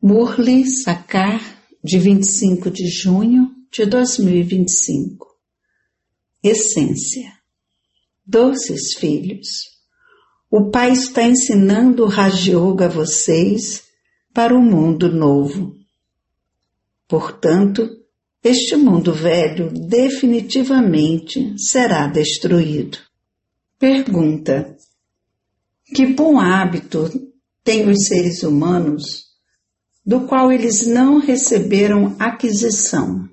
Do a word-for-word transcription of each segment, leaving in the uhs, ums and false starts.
Murli Sakar, de vinte e cinco de junho de dois mil e vinte e cinco. Essência. Doces filhos, o Pai está ensinando o Raja Yoga a vocês para o mundo novo. Portanto, este mundo velho definitivamente será destruído. Pergunta: que bom hábito têm os seres humanos do qual eles não receberam aquisição?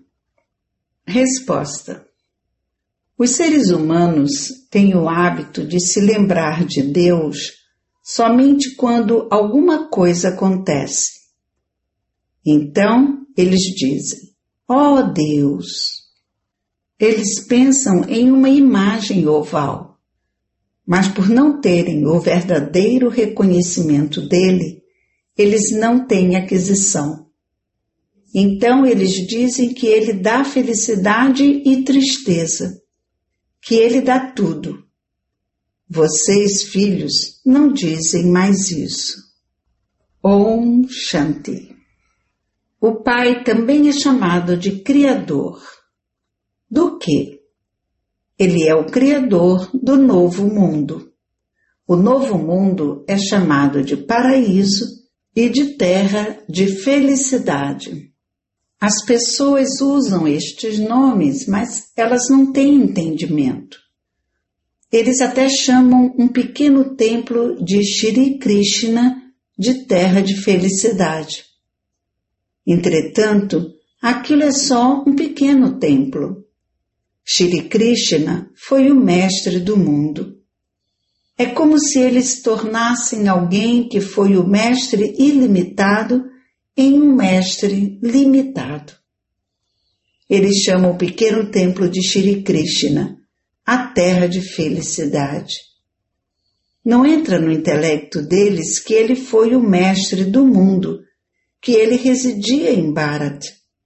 Resposta: os seres humanos têm o hábito de se lembrar de Deus somente quando alguma coisa acontece. Então, eles dizem: ó Deus! Eles pensam em uma imagem oval, mas por não terem o verdadeiro reconhecimento dele, eles não têm aquisição. Então eles dizem que ele dá felicidade e tristeza, que ele dá tudo. Vocês, filhos, não dizem mais isso. Om Shanti. O Pai também é chamado de Criador. Do quê? Ele é o Criador do novo mundo. O novo mundo é chamado de paraíso e de terra de felicidade. As pessoas usam estes nomes, mas elas não têm entendimento. Eles até chamam um pequeno templo de Shri Krishna de terra de felicidade. Entretanto, aquilo é só um pequeno templo. Shri Krishna foi o mestre do mundo. É como se eles tornassem alguém que foi o mestre ilimitado em um mestre limitado. Eles chamam o pequeno templo de Shri Krishna, a terra de felicidade. Não entra no intelecto deles que ele foi o mestre do mundo, que ele residia em Bharat.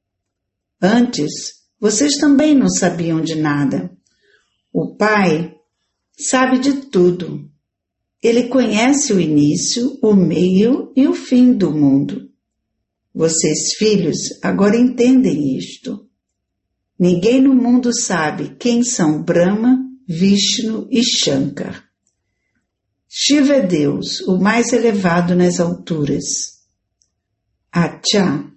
Antes, vocês também não sabiam de nada. O Pai sabe de tudo. Ele conhece o início, o meio e o fim do mundo. Vocês, filhos, agora entendem isto. Ninguém no mundo sabe quem são Brahma, Vishnu e Shankar. Shiva é Deus, o mais elevado nas alturas. Achá.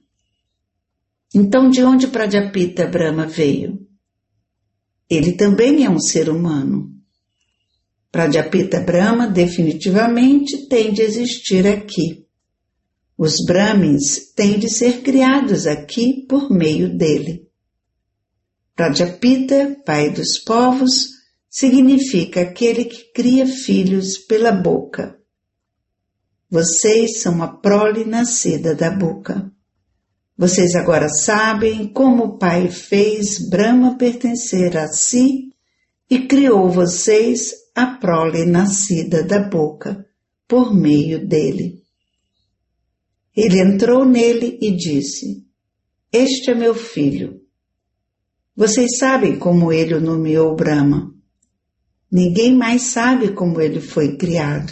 Então, de onde Prajapita Brahma veio? Ele também é um ser humano. Prajapita Brahma definitivamente tem de existir aqui. Os Brahmins têm de ser criados aqui por meio dele. Prajapita, pai dos povos, significa aquele que cria filhos pela boca. Vocês são a prole nascida da boca. Vocês agora sabem como o Pai fez Brahma pertencer a si e criou vocês a prole nascida da boca, por meio dele. Ele entrou nele e disse: este é meu filho. Vocês sabem como ele o nomeou Brahma. Ninguém mais sabe como ele foi criado.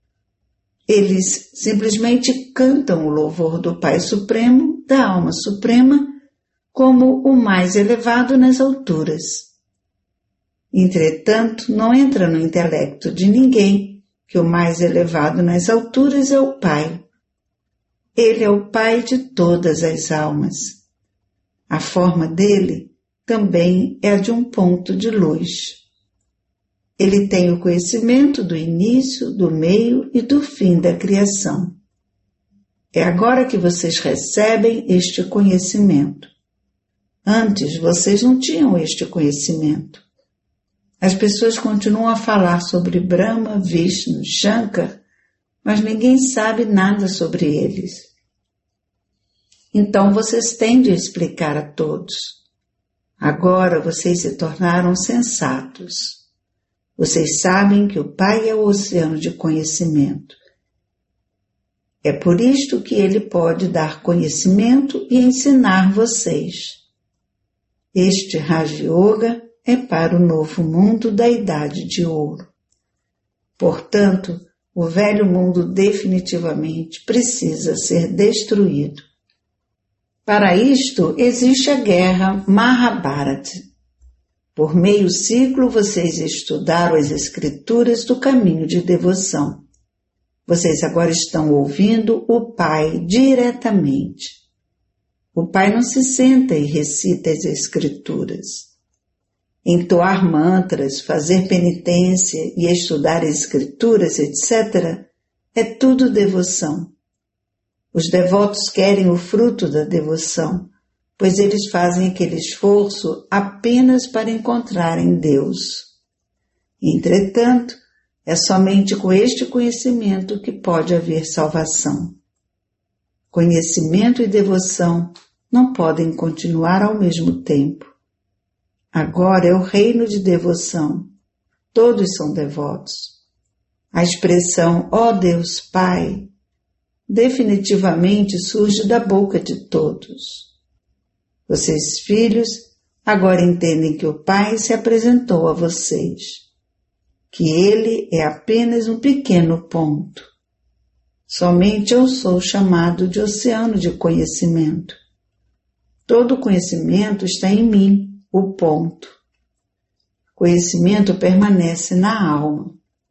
Eles simplesmente cantam o louvor do Pai Supremo, da Alma Suprema, como o mais elevado nas alturas. Entretanto, não entra no intelecto de ninguém que o mais elevado nas alturas é o Pai. Ele é o Pai de todas as almas. A forma dele também é a de um ponto de luz. Ele tem o conhecimento do início, do meio e do fim da criação. É agora que vocês recebem este conhecimento. Antes, vocês não tinham este conhecimento. As pessoas continuam a falar sobre Brahma, Vishnu, Shankar, mas ninguém sabe nada sobre eles. Então vocês têm de explicar a todos. Agora vocês se tornaram sensatos. Vocês sabem que o Pai é o oceano de conhecimento. É por isto que ele pode dar conhecimento e ensinar vocês. Este Raja Yoga é para o novo mundo da Idade de Ouro. Portanto, o velho mundo definitivamente precisa ser destruído. Para isto existe a guerra Mahabharata. Por meio ciclo vocês estudaram as escrituras do caminho de devoção. Vocês agora estão ouvindo o Pai diretamente. O Pai não se senta e recita as escrituras. Entoar mantras, fazer penitência e estudar as escrituras, etcétera, é tudo devoção. Os devotos querem o fruto da devoção, pois eles fazem aquele esforço apenas para encontrarem Deus. Entretanto, é somente com este conhecimento que pode haver salvação. Conhecimento e devoção não podem continuar ao mesmo tempo. Agora é o reino de devoção. Todos são devotos. A expressão, ó Deus Pai, definitivamente surge da boca de todos. Vocês, filhos, agora entendem que o Pai se apresentou a vocês, que Ele é apenas um pequeno ponto. Somente eu sou chamado de oceano de conhecimento. Todo conhecimento está em mim, o ponto. Conhecimento permanece na alma.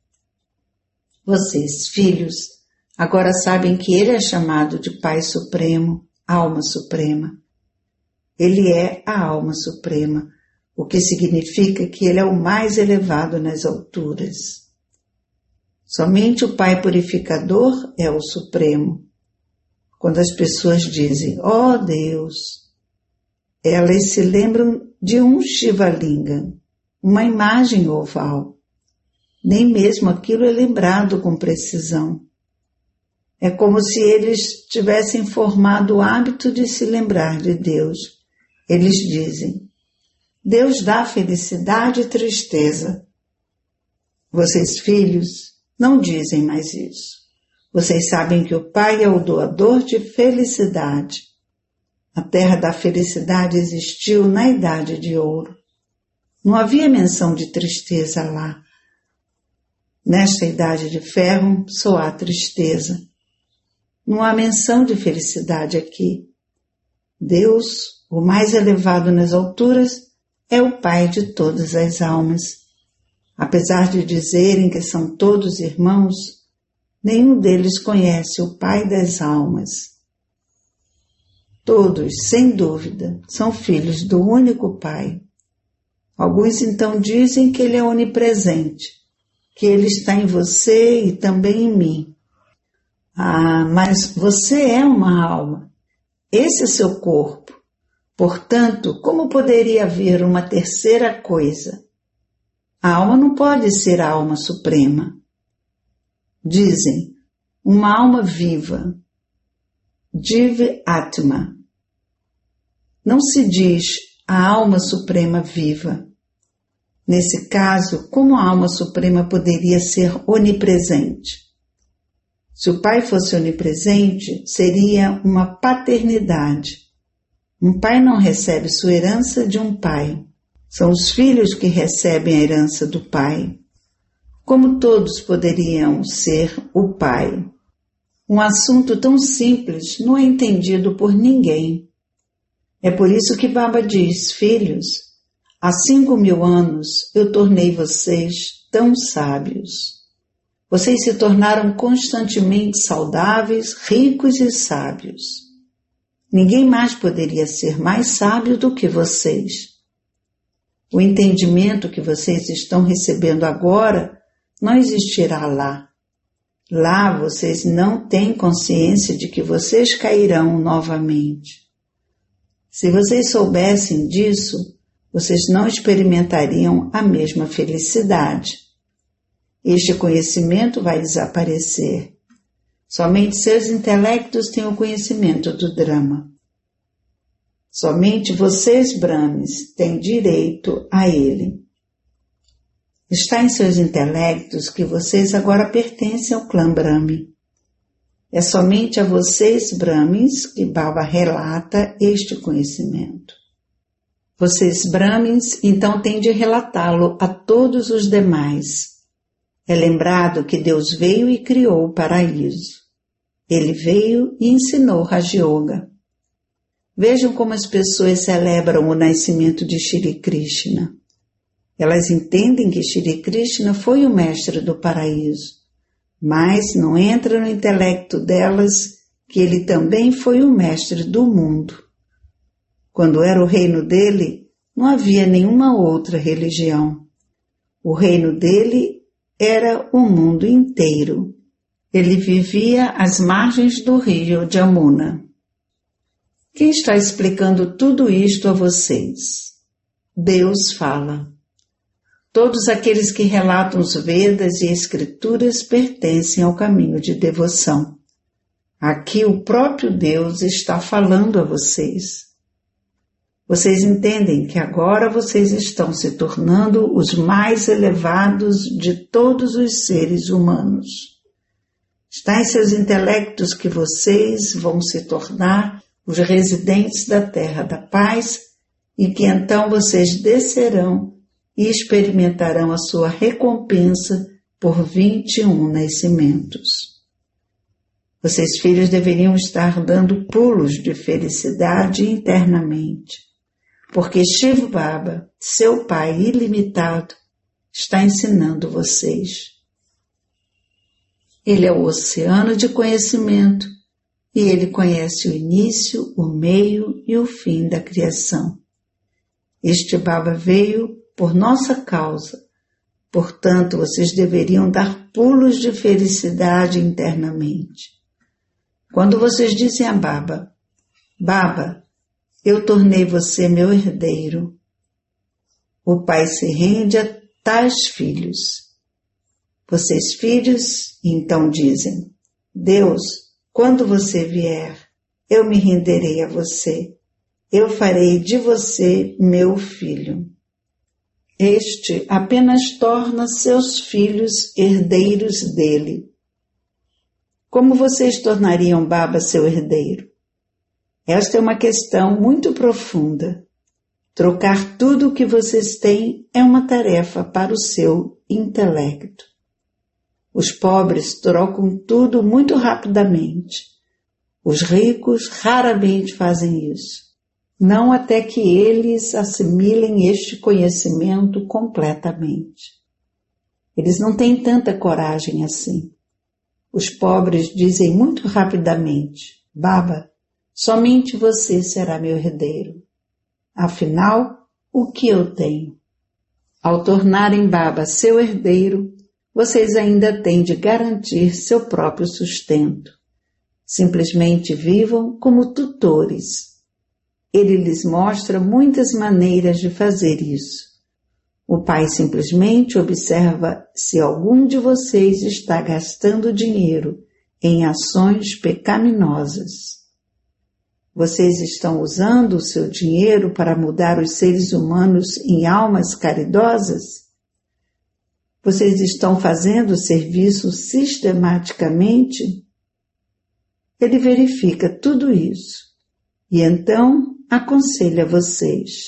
Vocês, filhos, agora sabem que Ele é chamado de Pai Supremo, Alma Suprema. Ele é a Alma Suprema, o que significa que Ele é o mais elevado nas alturas. Somente o Pai Purificador é o Supremo. Quando as pessoas dizem, ó oh Deus, elas se lembram de um Shiva Linga, uma imagem oval. Nem mesmo aquilo é lembrado com precisão. É como se eles tivessem formado o hábito de se lembrar de Deus. Eles dizem, Deus dá felicidade e tristeza. Vocês, filhos, não dizem mais isso. Vocês sabem que o Pai é o doador de felicidade. A terra da felicidade existiu na Idade de Ouro. Não havia menção de tristeza lá. Nesta Idade de Ferro só há tristeza. Não há menção de felicidade aqui. Deus, o mais elevado nas alturas, é o Pai de todas as almas. Apesar de dizerem que são todos irmãos, nenhum deles conhece o Pai das almas. Todos, sem dúvida, são filhos do único Pai. Alguns então dizem que Ele é onipresente, que Ele está em você e também em mim. Ah, mas você é uma alma. Esse é seu corpo. Portanto, como poderia haver uma terceira coisa? A alma não pode ser a alma suprema. Dizem, uma alma viva. Div Atma. Não se diz a alma suprema viva. Nesse caso, como a alma suprema poderia ser onipresente? Se o Pai fosse onipresente, seria uma paternidade. Um pai não recebe sua herança de um pai. São os filhos que recebem a herança do pai. Como todos poderiam ser o pai? Um assunto tão simples não é entendido por ninguém. É por isso que Baba diz, filhos, há cinco mil anos eu tornei vocês tão sábios. Vocês se tornaram constantemente saudáveis, ricos e sábios. Ninguém mais poderia ser mais sábio do que vocês. O entendimento que vocês estão recebendo agora não existirá lá. Lá vocês não têm consciência de que vocês cairão novamente. Se vocês soubessem disso, vocês não experimentariam a mesma felicidade. Este conhecimento vai desaparecer. Somente seus intelectos têm o conhecimento do drama. Somente vocês, Brahmes, têm direito a ele. Está em seus intelectos que vocês agora pertencem ao clã Brahme. É somente a vocês, Brahmins, que Baba relata este conhecimento. Vocês, Brahmins, então têm de relatá-lo a todos os demais. É lembrado que Deus veio e criou o paraíso. Ele veio e ensinou Raja Yoga. Vejam como as pessoas celebram o nascimento de Shri Krishna. Elas entendem que Shri Krishna foi o mestre do paraíso, mas não entra no intelecto delas que ele também foi o mestre do mundo. Quando era o reino dele, não havia nenhuma outra religião. O reino dele era o mundo inteiro. Ele vivia às margens do rio Jamuna. Quem está explicando tudo isto a vocês? Deus fala. Todos aqueles que relatam os Vedas e Escrituras pertencem ao caminho de devoção. Aqui o próprio Deus está falando a vocês. Vocês entendem que agora vocês estão se tornando os mais elevados de todos os seres humanos. Está em seus intelectos que vocês vão se tornar os residentes da Terra da Paz e que então vocês descerão e experimentarão a sua recompensa por vinte e um nascimentos. Vocês, filhos, deveriam estar dando pulos de felicidade internamente, porque Shiv Baba, seu Pai ilimitado, está ensinando vocês. Ele é o oceano de conhecimento e ele conhece o início, o meio e o fim da criação. Este Baba veio por nossa causa, portanto vocês deveriam dar pulos de felicidade internamente. Quando vocês dizem a Baba, Baba, eu tornei você meu herdeiro, o Pai se rende a tais filhos. Vocês, filhos, então dizem, Deus, quando você vier, eu me renderei a você, eu farei de você meu filho. Este apenas torna seus filhos herdeiros dele. Como vocês tornariam Baba seu herdeiro? Esta é uma questão muito profunda. Trocar tudo o que vocês têm é uma tarefa para o seu intelecto. Os pobres trocam tudo muito rapidamente. Os ricos raramente fazem isso. Não até que eles assimilem este conhecimento completamente. Eles não têm tanta coragem assim. Os pobres dizem muito rapidamente, Baba, somente você será meu herdeiro. Afinal, o que eu tenho? Ao tornarem Baba seu herdeiro, vocês ainda têm de garantir seu próprio sustento. Simplesmente vivam como tutores. Ele lhes mostra muitas maneiras de fazer isso. O Pai simplesmente observa se algum de vocês está gastando dinheiro em ações pecaminosas. Vocês estão usando o seu dinheiro para mudar os seres humanos em almas caridosas? Vocês estão fazendo o serviço sistematicamente? Ele verifica tudo isso e então aconselha vocês.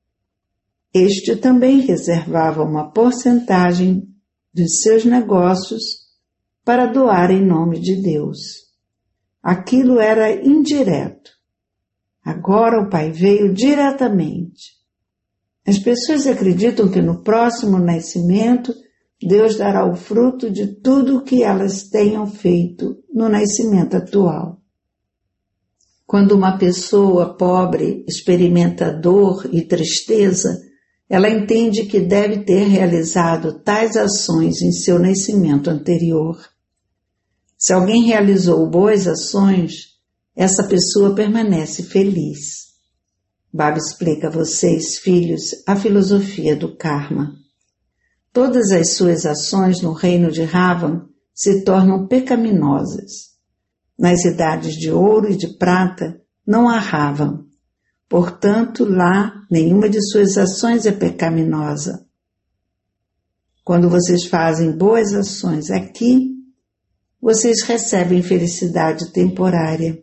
Este também reservava uma porcentagem dos seus negócios para doar em nome de Deus. Aquilo era indireto. Agora o Pai veio diretamente. As pessoas acreditam que no próximo nascimento Deus dará o fruto de tudo o que elas tenham feito no nascimento atual. Quando uma pessoa pobre experimenta dor e tristeza, ela entende que deve ter realizado tais ações em seu nascimento anterior. Se alguém realizou boas ações, essa pessoa permanece feliz. Baba explica a vocês, filhos, a filosofia do karma. Todas as suas ações no reino de Ravan se tornam pecaminosas. Nas idades de ouro e de prata não há Ravan. Portanto, lá nenhuma de suas ações é pecaminosa. Quando vocês fazem boas ações aqui, vocês recebem felicidade temporária.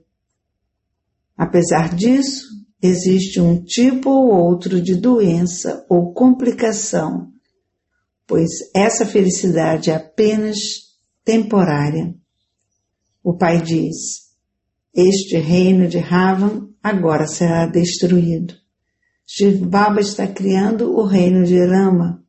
Apesar disso, existe um tipo ou outro de doença ou complicação, pois essa felicidade é apenas temporária. O Pai diz, Este reino de Ravan agora será destruído. Shiv Baba está criando o reino de Rama.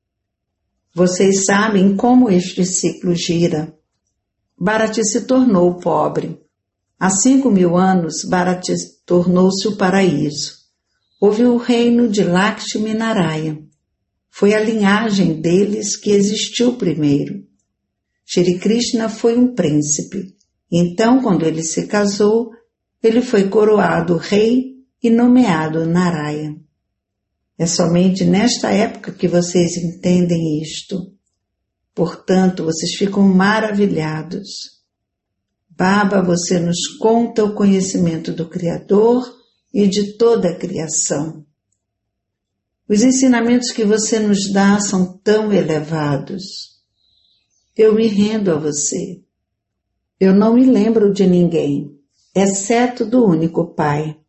Vocês sabem como este ciclo gira. Bharati se tornou pobre. Há cinco mil anos, Bharati tornou-se o paraíso. Houve o reino de Lakshmi Narayana. Foi a linhagem deles que existiu primeiro. Shri Krishna foi um príncipe. Então, quando ele se casou, ele foi coroado rei e nomeado Narayana. É somente nesta época que vocês entendem isto. Portanto, vocês ficam maravilhados. Baba, você nos conta o conhecimento do Criador e de toda a criação. Os ensinamentos que você nos dá são tão elevados. Eu me rendo a você. Eu não me lembro de ninguém, exceto do único Pai.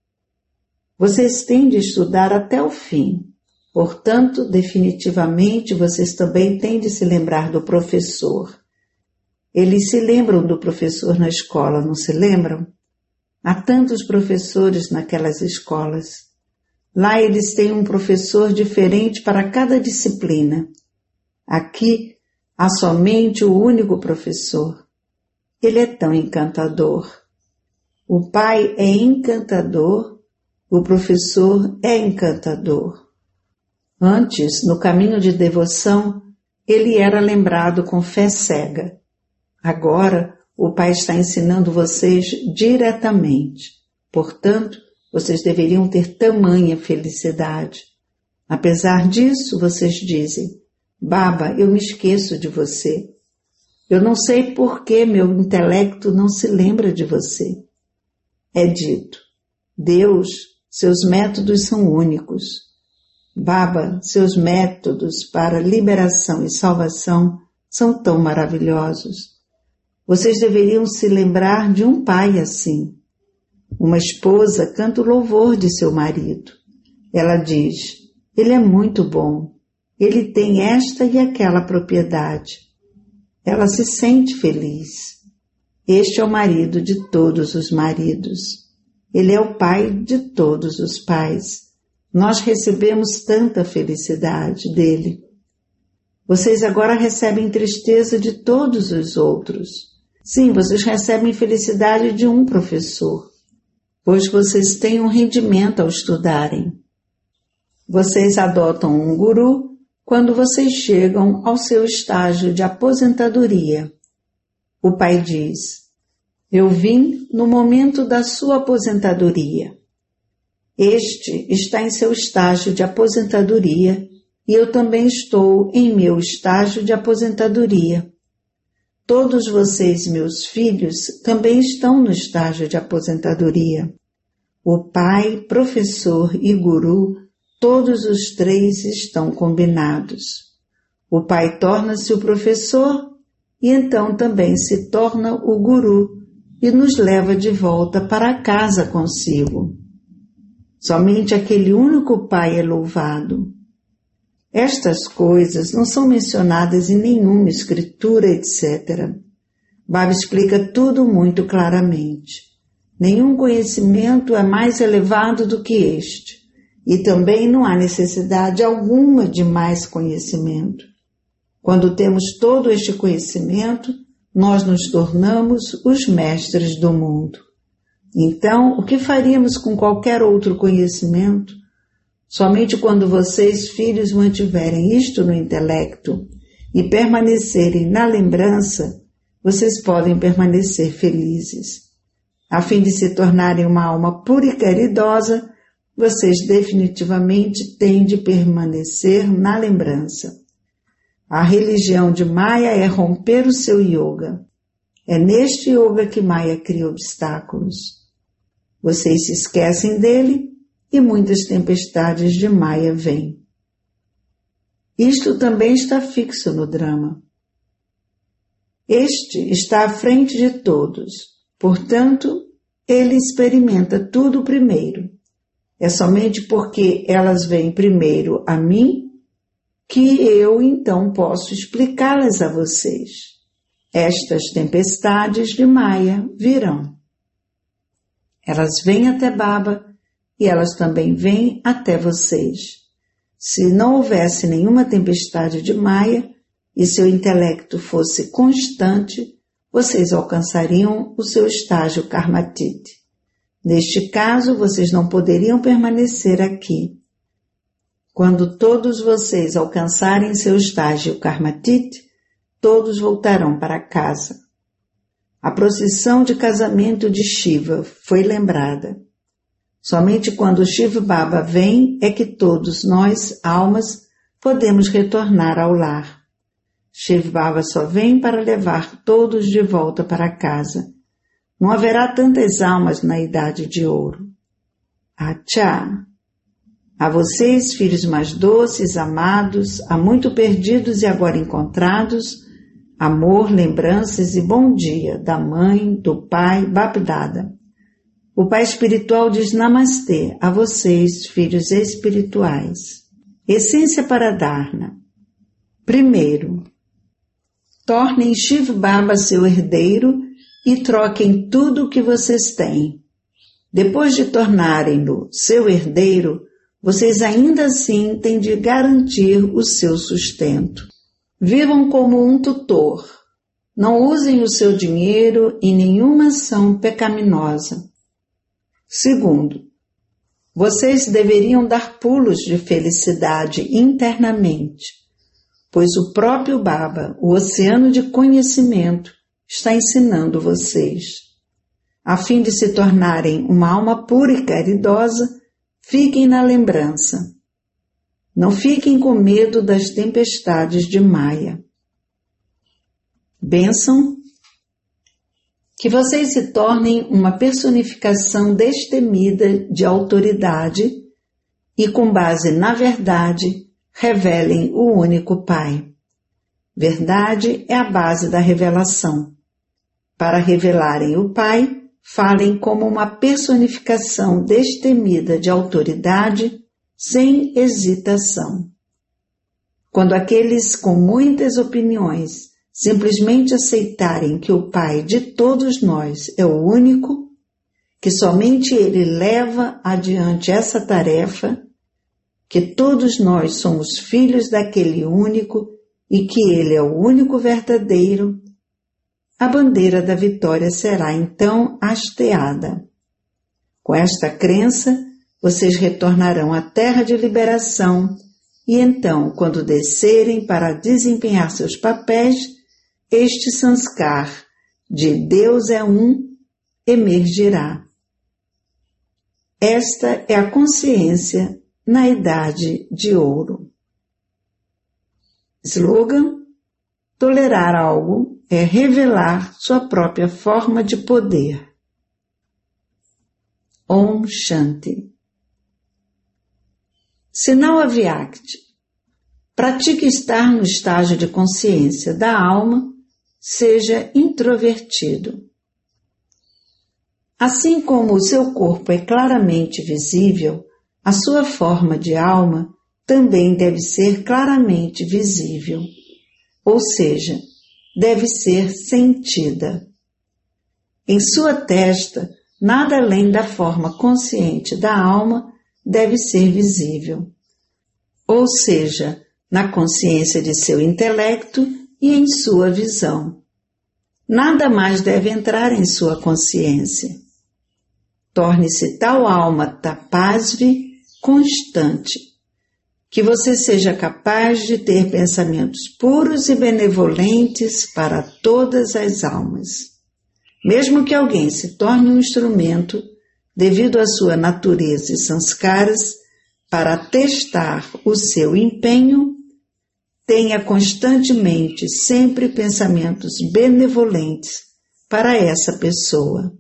Vocês têm de estudar até o fim. Portanto, definitivamente, vocês também têm de se lembrar do professor. Eles se lembram do professor na escola, não se lembram? Há tantos professores naquelas escolas. Lá eles têm um professor diferente para cada disciplina. Aqui há somente o único professor. Ele é tão encantador. O pai é encantador, o professor é encantador. Antes, no caminho de devoção, ele era lembrado com fé cega. Agora, o pai está ensinando vocês diretamente. Portanto, vocês deveriam ter tamanha felicidade. Apesar disso, vocês dizem, Baba, eu me esqueço de você. Eu não sei por que meu intelecto não se lembra de você. É dito, Deus, seus métodos são únicos. Baba, seus métodos para liberação e salvação são tão maravilhosos. Vocês deveriam se lembrar de um pai assim. Uma esposa canta o louvor de seu marido. Ela diz, ele é muito bom, ele tem esta e aquela propriedade. Ela se sente feliz. Este é o marido de todos os maridos. Ele é o pai de todos os pais. Nós recebemos tanta felicidade dele. Vocês agora recebem tristeza de todos os outros. Sim, vocês recebem felicidade de um professor, pois vocês têm um rendimento ao estudarem. Vocês adotam um guru quando vocês chegam ao seu estágio de aposentadoria. O pai diz, eu vim no momento da sua aposentadoria. Este está em seu estágio de aposentadoria e eu também estou em meu estágio de aposentadoria. Todos vocês, meus filhos, também estão no estágio de aposentadoria. O pai, professor e guru, todos os três estão combinados. O pai torna-se o professor e então também se torna o guru e nos leva de volta para casa consigo. Somente aquele único pai é louvado. Estas coisas não são mencionadas em nenhuma escritura, etcétera. Baba explica tudo muito claramente. Nenhum conhecimento é mais elevado do que este, e também não há necessidade alguma de mais conhecimento. Quando temos todo este conhecimento, nós nos tornamos os mestres do mundo. Então, o que faríamos com qualquer outro conhecimento? Somente quando vocês, filhos, mantiverem isto no intelecto e permanecerem na lembrança, vocês podem permanecer felizes. A fim de se tornarem uma alma pura e caridosa, vocês definitivamente têm de permanecer na lembrança. A religião de Maya é romper o seu yoga. É neste yoga que Maya cria obstáculos. Vocês se esquecem dele e muitas tempestades de Maya vêm. Isto também está fixo no drama. Este está à frente de todos, portanto, ele experimenta tudo primeiro. É somente porque elas vêm primeiro a mim que eu então posso explicá-las a vocês. Estas tempestades de Maya virão. Elas vêm até Baba e elas também vêm até vocês. Se não houvesse nenhuma tempestade de Maya e seu intelecto fosse constante, vocês alcançariam o seu estágio Karmatite. Neste caso, vocês não poderiam permanecer aqui. Quando todos vocês alcançarem seu estágio Karmatite, todos voltarão para casa. A procissão de casamento de Shiva foi lembrada. Somente quando Shiva Baba vem é que todos nós, almas, podemos retornar ao lar. Shiva Baba só vem para levar todos de volta para casa. Não haverá tantas almas na idade de ouro. Achá! A vocês, filhos mais doces, amados, há muito perdidos e agora encontrados, amor, lembranças e bom dia da mãe, do pai, Bapdada. O pai espiritual diz Namastê a vocês, filhos espirituais. Essência para Dharna. Primeiro, tornem Shiva Baba seu herdeiro e troquem tudo o que vocês têm. Depois de tornarem-no seu herdeiro, vocês ainda assim têm de garantir o seu sustento. Vivam como um tutor. Não usem o seu dinheiro em nenhuma ação pecaminosa. Segundo, vocês deveriam dar pulos de felicidade internamente, pois o próprio Baba, o oceano de conhecimento, está ensinando vocês. A fim de se tornarem uma alma pura e caridosa, fiquem na lembrança. Não fiquem com medo das tempestades de Maya. Bênção. Que vocês se tornem uma personificação destemida de autoridade e, com base na verdade, revelem o único Pai. Verdade é a base da revelação. Para revelarem o Pai, falem como uma personificação destemida de autoridade, sem hesitação. Quando aqueles com muitas opiniões simplesmente aceitarem que o Pai de todos nós é o único, que somente Ele leva adiante essa tarefa, que todos nós somos filhos daquele único e que Ele é o único verdadeiro, a bandeira da vitória será então hasteada. Com esta crença, vocês retornarão à terra de liberação e então, quando descerem para desempenhar seus papéis, este sanskar de Deus é um emergirá. Esta é a consciência na idade de ouro. Slogan: tolerar algo é revelar sua própria forma de poder. Om Shanti. Sinal Avyakti. Pratique estar no estágio de consciência da alma, seja introvertido. Assim como o seu corpo é claramente visível, a sua forma de alma também deve ser claramente visível, ou seja, deve ser sentida. Em sua testa, nada além da forma consciente da alma deve ser visível, ou seja, na consciência de seu intelecto e em sua visão. Nada mais deve entrar em sua consciência. Torne-se tal alma tapasvi constante, que você seja capaz de ter pensamentos puros e benevolentes para todas as almas. Mesmo que alguém se torne um instrumento, devido à sua natureza e sanskaras, para testar o seu empenho, tenha constantemente sempre pensamentos benevolentes para essa pessoa.